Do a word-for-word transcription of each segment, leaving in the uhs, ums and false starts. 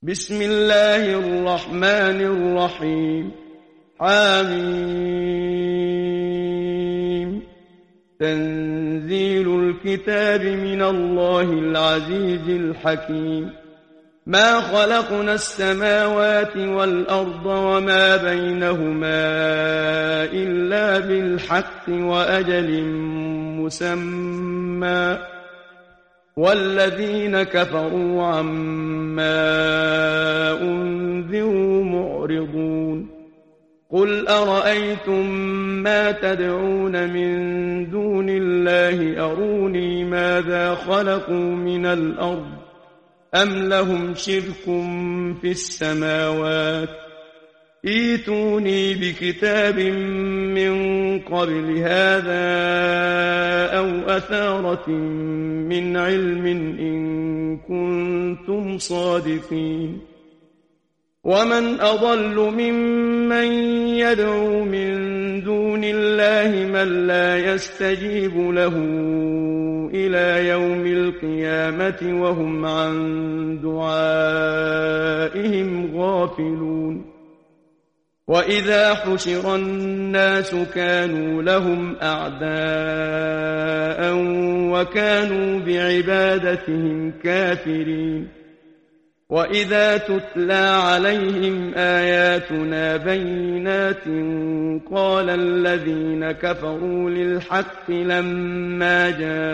بسم الله الرحمن الرحيم. حميم. تنزيل الكتاب من الله العزيز الحكيم. ما خلقنا السماوات والأرض وما بينهما إلا بالحق وأجل مسمى، والذين كفروا عما أنذروا معرضون. قل أرأيتم ما تدعون من دون الله أروني ماذا خلقوا من الأرض أم لهم شرك في السماوات، ائتوني بكتاب من قبل هذا أو أثارة من علم إن كنتم صادقين. ومن أضل ممن يدعو من دون الله من لا يستجيب له إلى يوم القيامة وهم عن دعائهم غافلون. وإذا حشر الناس كانوا لهم أعداء وكانوا بعبادتهم كافرين. وإذا تتلى عليهم آياتنا بينات قال الذين كفروا للحق لما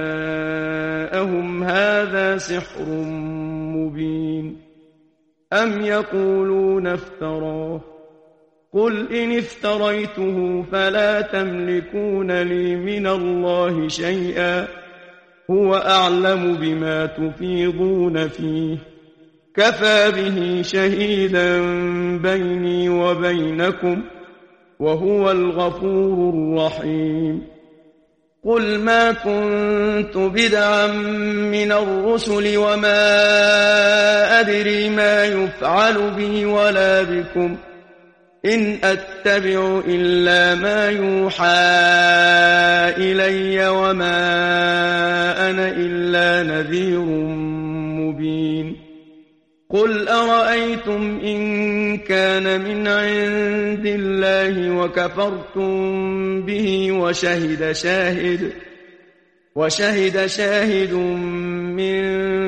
جاءهم هذا سحر مبين. أم يقولون افتراه، قل إن افتريته فلا تملكون لي من الله شيئا، هو أعلم بما تفيضون فيه، كفى به شهيدا بيني وبينكم وهو الغفور الرحيم. قل ما كنت بدعا من الرسل وما أدري ما يفعل بي ولا بكم، إن أتبع إلا ما يوحى إلي وما أنا إلا نذير مبين. قل أرأيتم إن كان من عند الله وكفرتم به وشهد شاهد وشهد شاهد من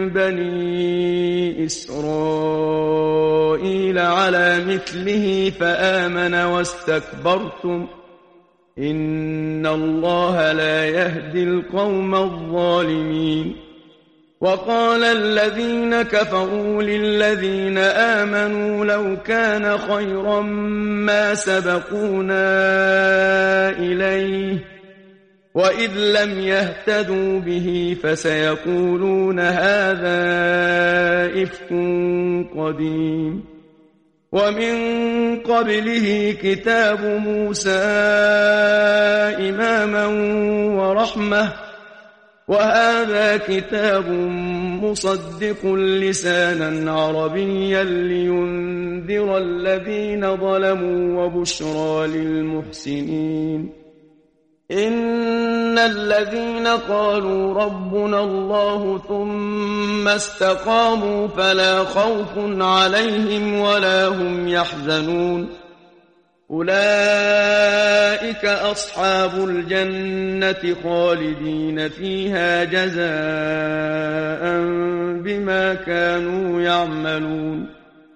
بني إسرائيل على مثله فآمن واستكبرتم، إن الله لا يهدي القوم الظالمين. وقال الذين كفروا للذين آمنوا لو كان خيرا ما سبقونا إليه، وإذ لم يهتدوا به فسيقولون هذا إفك قديم. ومن قبله كتاب موسى إماما ورحمة، وهذا كتاب مصدق لسانا عربيا لينذر الذين ظلموا وبشرى للمحسنين. إن الذين قالوا ربنا الله ثم استقاموا فلا خوف عليهم ولا هم يحزنون، أولئك أصحاب الجنة خالدين فيها جزاء بما كانوا يعملون.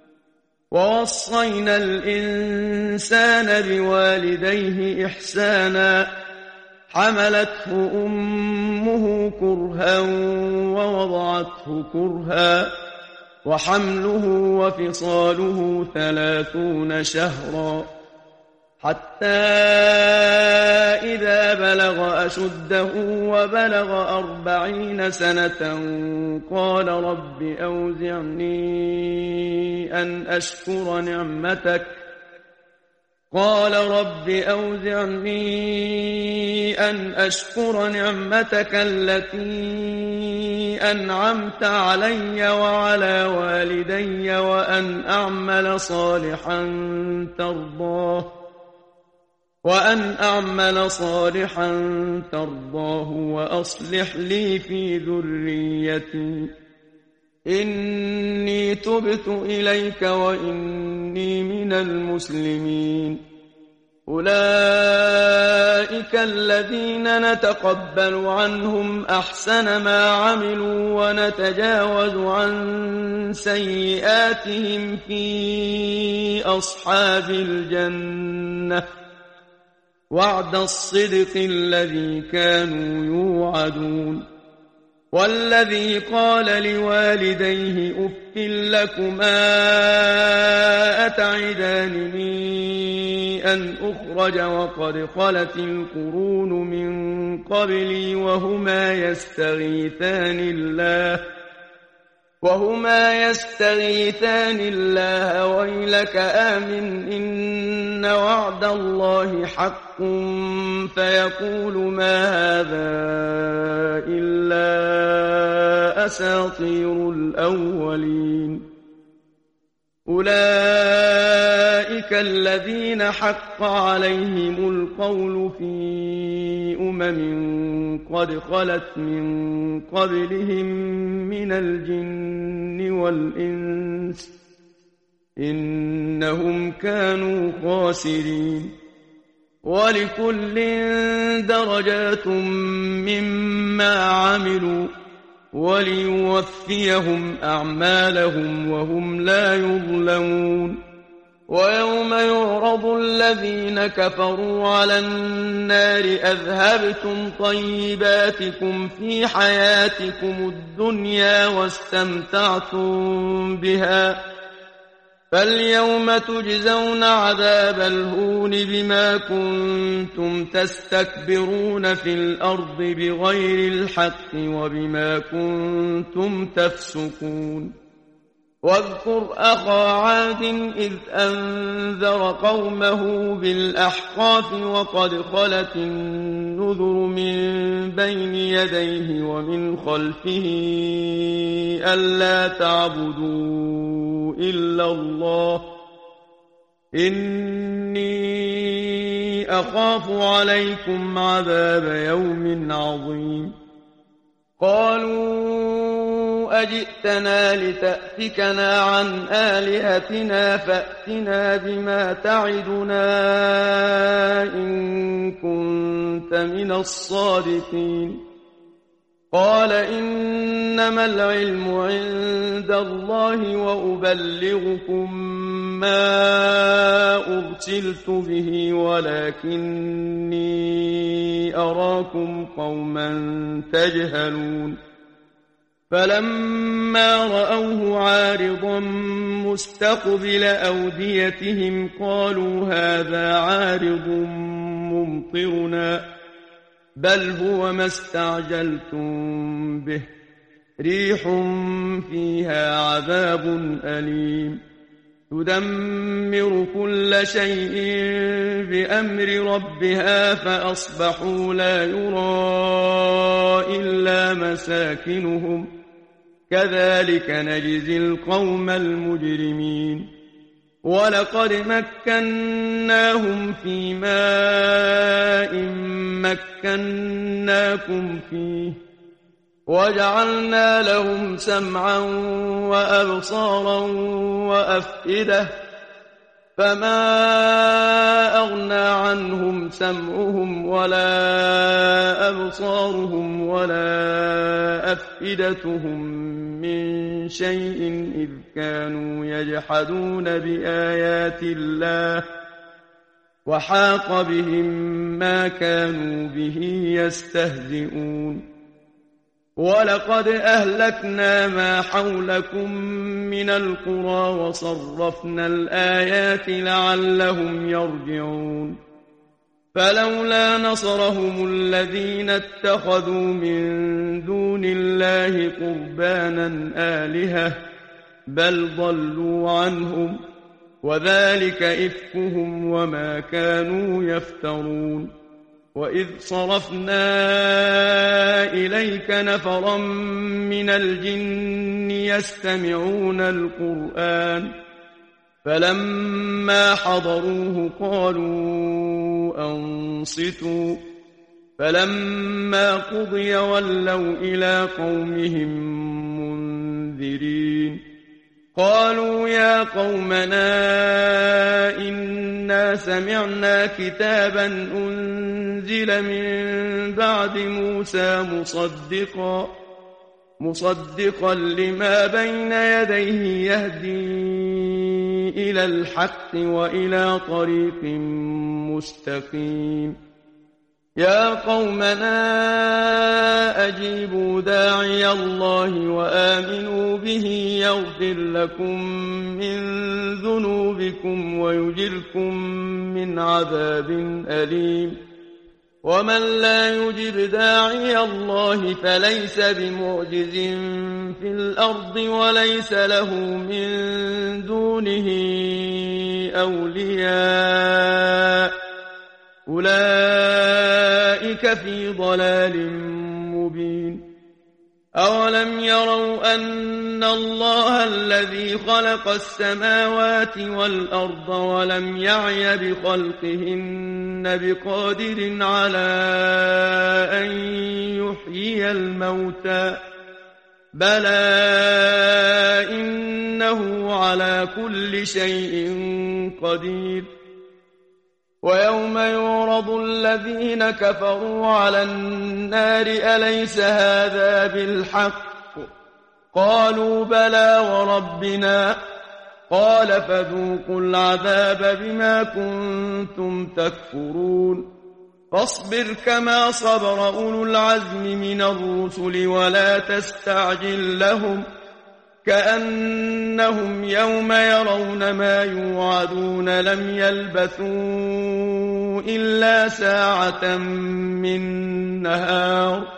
ووصينا الإنسان بوالديه إحسانا، حملته أمه كرها ووضعته كرها، وحمله وفصاله ثلاثون شهرا، حتى إذا بلغ أشده وبلغ أربعين سنة قال رب أوزعني أن أشكر نعمتك قال رب أوزعني أن أشكر نعمتك التي أنعمت علي وعلى والدي وأن أعمل صالحا ترضاه وأن أعمل صالحا ترضاه وأصلح لي في ذريتي إني إني تبت إليك وإني من المسلمين. أولئك الذين نتقبل عنهم أحسن ما عملوا ونتجاوز عن سيئاتهم في أصحاب الجنة وعد الصدق الذي كانوا يوعدون. والذي قال لوالديه أف لكما أتعدانني أن أخرج وقد خلت القرون من قبلي وهما يستغيثان الله وهما يستغيثان الله ويلك آمن إن وعد الله حق فيقول ما هذا إلا أساطير الأولين. أولئك الذين حق عليهم القول في أمم قد خلت من قبلهم من الجن والإنس إنهم كانوا خاسرين. ولكل درجات مما عملوا وليوفيهم أعمالهم وهم لا يظلمون. ويوم يعرض الذين كفروا على النار أذهبتم طيباتكم في حياتكم الدنيا واستمتعتم بها فاليوم تجزون عذاب الهون بما كنتم تستكبرون في الأرض بغير الحق وبما كنتم تفسقون. واذكر أخا عاد إذ أنذر قومه بالأحقاف وقد خلت النذر من بين يديه ومن خلفه ألا تعبدوا إلا الله إني أخاف عليكم عذاب يوم عظيم. قالوا أجئتنا لتأفكنا عن آلهتنا فأتنا بما تعدنا إن كنت من الصادقين. قال إنما العلم عند الله وأبلغكم ما أرسلت به ولكني أراكم قوما تجهلون. فلما رأوه عارضا مستقبل أوديتهم قالوا هذا عارض ممطرنا بل هو ما استعجلتم به ريح فيها عذاب أليم تدمر كل شيء بأمر ربها فأصبحوا لا يرى إلا مساكنهم كذلك نجزي القوم المجرمين. ولقد مكناهم في ماء مكناكم فيه وجعلنا لهم سمعا وأبصارا وأفئدة فما أغنى عنهم سمعهم ولا أبصارهم ولا أفئدتهم من شيء إذ كانوا يجحدون بآيات الله وحاق بهم ما كانوا به يستهزئون. ولقد أهلكنا ما حولكم من القرى وصرفنا الآيات لعلهم يرجعون. فلولا نصرهم الذين اتخذوا من دون الله قربانا آلهة بل ضلوا عنهم وذلك إفكهم وما كانوا يفترون. وإذ صرفنا إليك نفرا من الجن يستمعون القرآن فلما حضروه قالوا أنصتوا فلما قضي ولوا إلى قومهم منذرين. قالوا يا قومنا إنا سمعنا كتابا أنزل من بعد موسى مصدقا مصدقا لما بين يديه يهدي إلى الحق وإلى طريق مستقيم يا قومنا أجيبوا داعي الله وآمنوا به يغفر لكم من ذنوبكم ويجركم من عذاب أليم ومن لا يجب داعي الله فليس بمعجز في الأرض وليس له من دونه أولياء أولئك في ضلال مبين أولم يروا أن الله الذي خلق السماوات والأرض ولم يعي بخلقهن بقادر على أن يحيي الموتى بلى إنه على كل شيء قدير ويوم يعرض الذين كفروا على النار أليس هذا بالحق قالوا بلى وربنا قال فذوقوا العذاب بما كنتم تكفرون فاصبر كما صبر أولو العزم من الرسل ولا تستعجل لهم كأنهم يوم يرون ما يوعدون لم يلبثوا إلا ساعة من نهار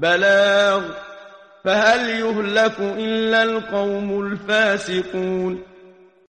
بلاغ فهل يهلك إلا القوم الفاسقون